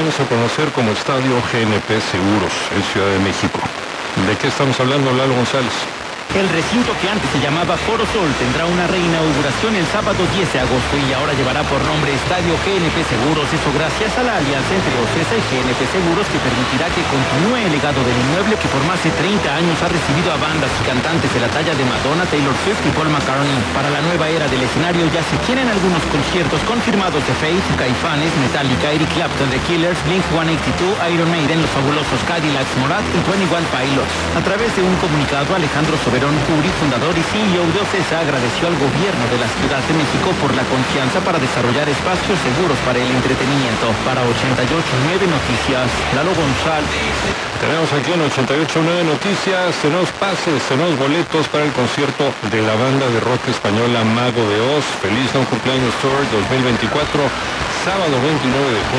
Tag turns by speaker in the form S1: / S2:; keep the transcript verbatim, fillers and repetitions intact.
S1: dándose a conocer como Estadio G N P Seguros en Ciudad de México. ¿De qué estamos hablando, Lalo González?
S2: El recinto que antes se llamaba Foro Sol tendrá una reinauguración el sábado diez de agosto y ahora llevará por nombre Estadio G N P Seguros. Eso gracias a la alianza entre Ocesa y G N P Seguros, que permitirá que continúe el legado del inmueble, que por más de treinta años ha recibido a bandas y cantantes de la talla de Madonna, Taylor Swift y Paul McCartney. Para la nueva era del escenario ya se tienen algunos conciertos confirmados de Faith, Caifanes, Metallica, Eric Clapton, The Killers, Blink ciento ochenta y dos, Iron Maiden, Los Fabulosos Cadillacs, Morat y veintiuno Pilots. A través de un comunicado, Alejandro Soberón Curi, fundador y C E O de Ocesa, agradeció al gobierno de la Ciudad de México por la confianza para desarrollar espacios seguros para el entretenimiento. Para ochenta y ocho nueve Noticias, Lalo González.
S1: Tenemos aquí en ochenta y ocho nueve Noticias, tenemos pases, tenemos boletos para el concierto de la banda de rock española Mago de Oz. Feliz No Cumpleaños Tour dos mil veinticuatro, sábado veintinueve de junio.